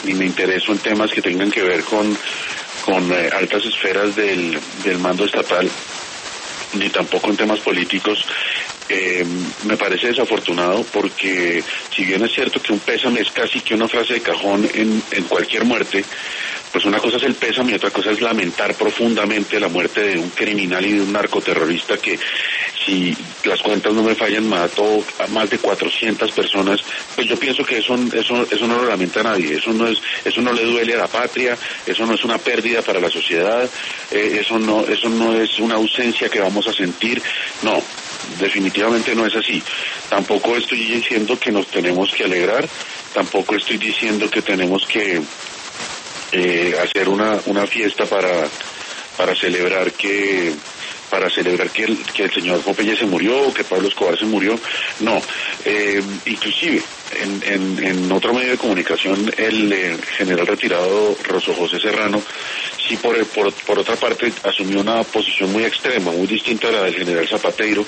ni me intereso en temas que tengan que ver con altas esferas del mando estatal, ni tampoco en temas políticos. Me parece desafortunado porque si bien es cierto que un pésame es casi que una frase de cajón en cualquier muerte, pues una cosa es el pésame y otra cosa es lamentar profundamente la muerte de un criminal y de un narcoterrorista que, si las cuentas no me fallan, mató a más de 400 personas. Pues yo pienso que eso no lo lamenta a nadie, eso no le duele a la patria, eso no es una pérdida para la sociedad, eso no es una ausencia que vamos a sentir, no, definitivamente no es así. Tampoco estoy diciendo que nos tenemos que alegrar, tampoco estoy diciendo que tenemos que hacer una fiesta para celebrar que el señor Popeye se murió o que Pablo Escobar se murió, no. Inclusive en otro medio de comunicación el general retirado Rosso José Serrano sí por otra parte asumió una posición muy extrema, muy distinta a la del general Zapatero,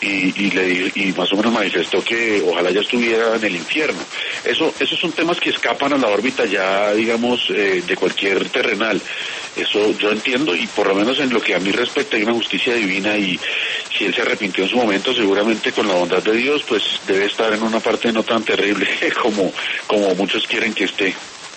y más o menos manifestó que ojalá ya estuviera en el infierno. Esos son temas que escapan a la órbita ya, digamos, de cualquier terrenal. Eso yo entiendo, y por lo menos en lo que a mí respecta hay una justicia divina, y si él se arrepintió en su momento, seguramente con la bondad de Dios, pues debe estar en una parte no tan terrible como muchos quieren que esté.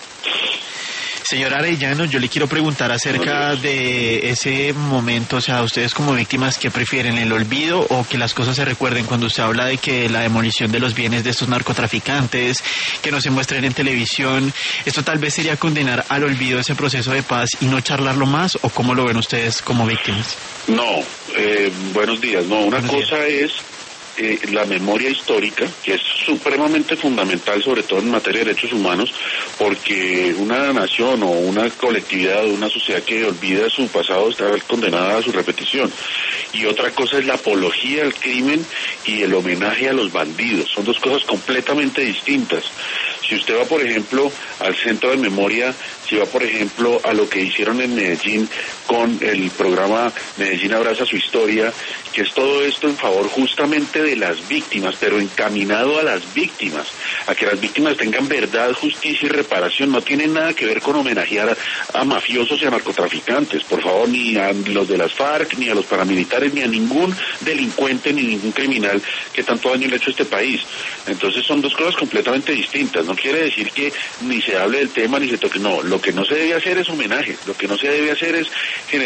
Señor Arellano, yo le quiero preguntar acerca de ese momento, o sea, ustedes como víctimas, ¿qué prefieren, el olvido o que las cosas se recuerden? Cuando usted habla de que la demolición de los bienes de estos narcotraficantes, que no se muestren en televisión, ¿esto tal vez sería condenar al olvido ese proceso de paz y no charlarlo más, o cómo lo ven ustedes como víctimas? No, buenos días, no, una cosa es la memoria histórica, que es supremamente fundamental, sobre todo en materia de derechos humanos, porque una nación o una colectividad o una sociedad que olvida su pasado está condenada a su repetición. Y otra cosa es la apología al crimen y el homenaje a los bandidos. Son dos cosas completamente distintas. Si usted va, por ejemplo, al Centro de Memoria, si va, por ejemplo, a lo que hicieron en Medellín con el programa Medellín Abraza Su Historia, que es todo esto en favor justamente de las víctimas, pero encaminado a las víctimas, a que las víctimas tengan verdad, justicia y reparación. No tiene nada que ver con homenajear a mafiosos y a narcotraficantes, por favor, ni a los de las FARC, ni a los paramilitares, ni a ningún delincuente, ni ningún criminal que tanto daño le ha hecho a este país. Entonces son dos cosas completamente distintas. No quiere decir que ni se hable del tema ni se toque, no, lo que no se debe hacer es homenaje, lo que no se debe hacer es generar